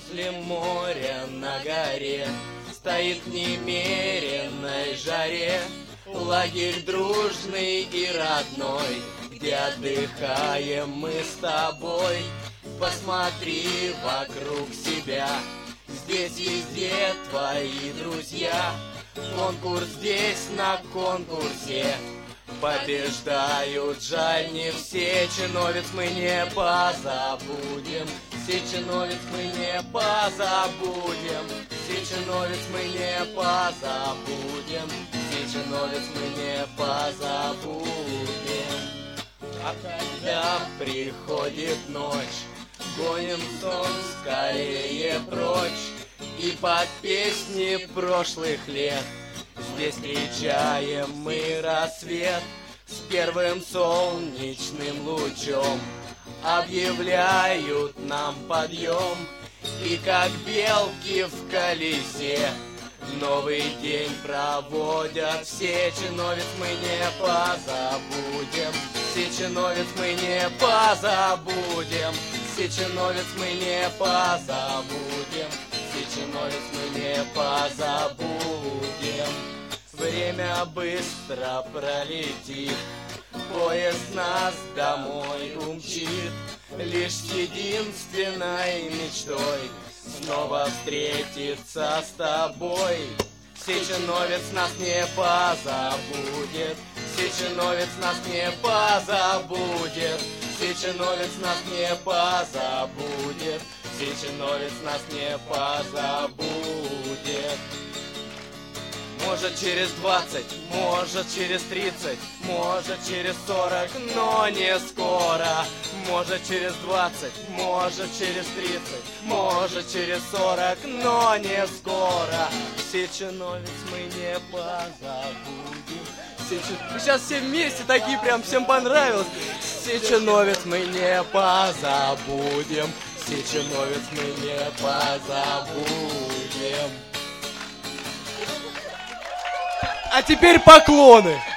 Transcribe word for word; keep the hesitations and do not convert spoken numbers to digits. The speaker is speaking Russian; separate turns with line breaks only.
Возле моря на горе стоит в немеренной жаре лагерь дружный и родной, где отдыхаем мы с тобой. Посмотри вокруг себя, здесь везде твои друзья. Конкурс здесь на конкурсе побеждают, жаль, не все. Чиновец мы не позабудем, Сеченовец мы не позабудем, Сеченовец мы не позабудем, Сеченовец мы не позабудем. А когда приходит ночь, гоним сон скорее прочь, и под песни прошлых лет здесь встречаем мы рассвет. С первым солнечным лучом объявляют нам подъем, и как белки в колесе новый день проводят все. Сеченовец мы не позабудем, Сеченовец мы не позабудем, Сеченовец мы не позабудем, Сеченовец мы не позабудем. Время быстро пролетит, поезд нас домой умчит, лишь с единственной мечтой снова встретиться с тобой. Сеченовец нас не позабудет, Сеченовец нас не позабудет, Сеченовец нас не позабудет, Сеченовец нас не позабудет. Может через двадцать, может через тридцать, может через сорок, но не скоро. Может через двадцать, может через тридцать, может через сорок, но не скоро. Сеченовец мы не позабудем. Сечен... Сейчас все вместе такие прям, всем понравилось. Сеченовец мы не позабудем, Сеченовец мы не позабудем. А теперь поклоны!